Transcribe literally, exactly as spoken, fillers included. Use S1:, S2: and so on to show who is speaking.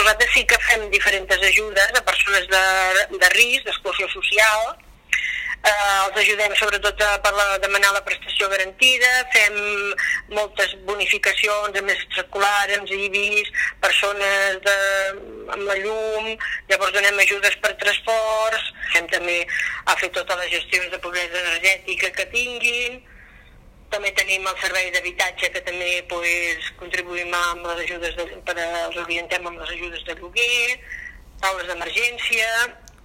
S1: nosaltres sí que fem diferents ajudes a persones de, de risc, d'exclusió social. Eh, els ajudem sobretot a, per la, demanar la prestació garantida, fem moltes bonificacions amb extraescolar, amb I B I S, persones de, amb la llum, llavors donem ajudes per transports, fem també a fer totes les gestions de pobresa energètica que tinguin. També tenim el servei d'habitatge que també pues, contribuïm amb les ajudes, de, per a, els orientem amb les ajudes de lloguer, taules d'emergència.